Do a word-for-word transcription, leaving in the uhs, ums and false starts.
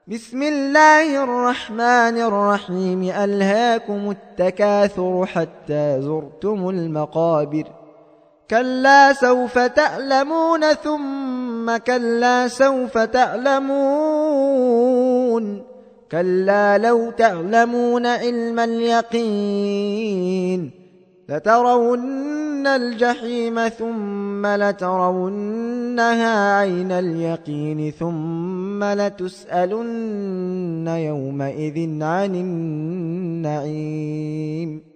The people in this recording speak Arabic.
بسم الله الرحمن الرحيم ألهاكم التكاثر حتى زرتم المقابر كلا سوف تعلمون ثم كلا سوف تعلمون كلا لو تعلمون علم اليقين لترون الجحيم ثم لترونها عين اليقين ثم لتسألن يومئذ عن النعيم.